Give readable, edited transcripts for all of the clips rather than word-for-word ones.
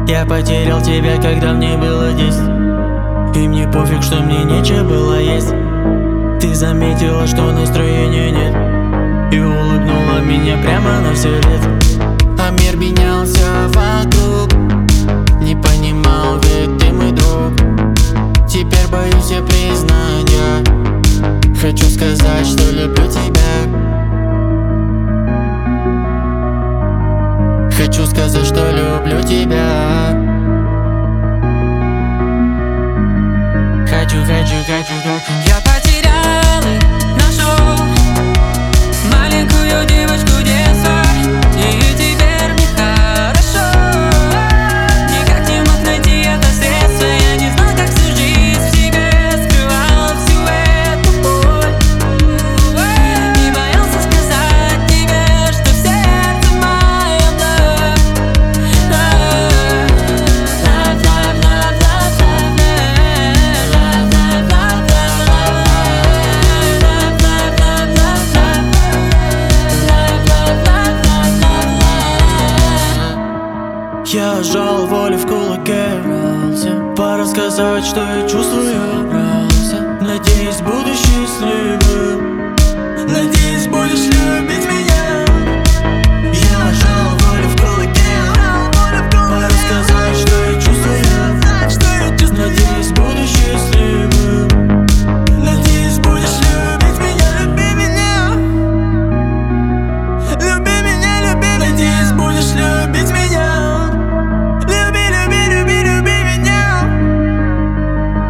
Я потерял тебя, когда мне было 10. И мне пофиг, что мне нечего было есть. Ты заметила, что настроения нет, и улыбнула меня прямо на все лет. А мир менялся вокруг, не понимал, ведь ты мой друг. Теперь боюсь я признать, я хочу сказать, что люблю тебя. Хочу сказать, что люблю тебя. Хочу. Я потерял и нашел маленькую девочку детства, и теперь мне хорошо. Никак не мог найти это средство. Я не знал, как всю жизнь в себе скрывал всю эту боль. И боялся сказать тебе, что в сердце моем Я сжал волю в кулаке, пора сказать, что я чувствую. Надеюсь, буду счастливым. Надеюсь, будешь любить меня. Я сжал волю в кулаке, пора сказать, что я чувствую. Надеюсь, буду счастливым. Надеюсь, будешь любить меня. Люби меня. Люби меня, люби меня. Надеюсь, будешь любить меня.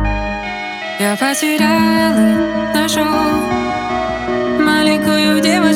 Я потерял и нашел маленькую девочку.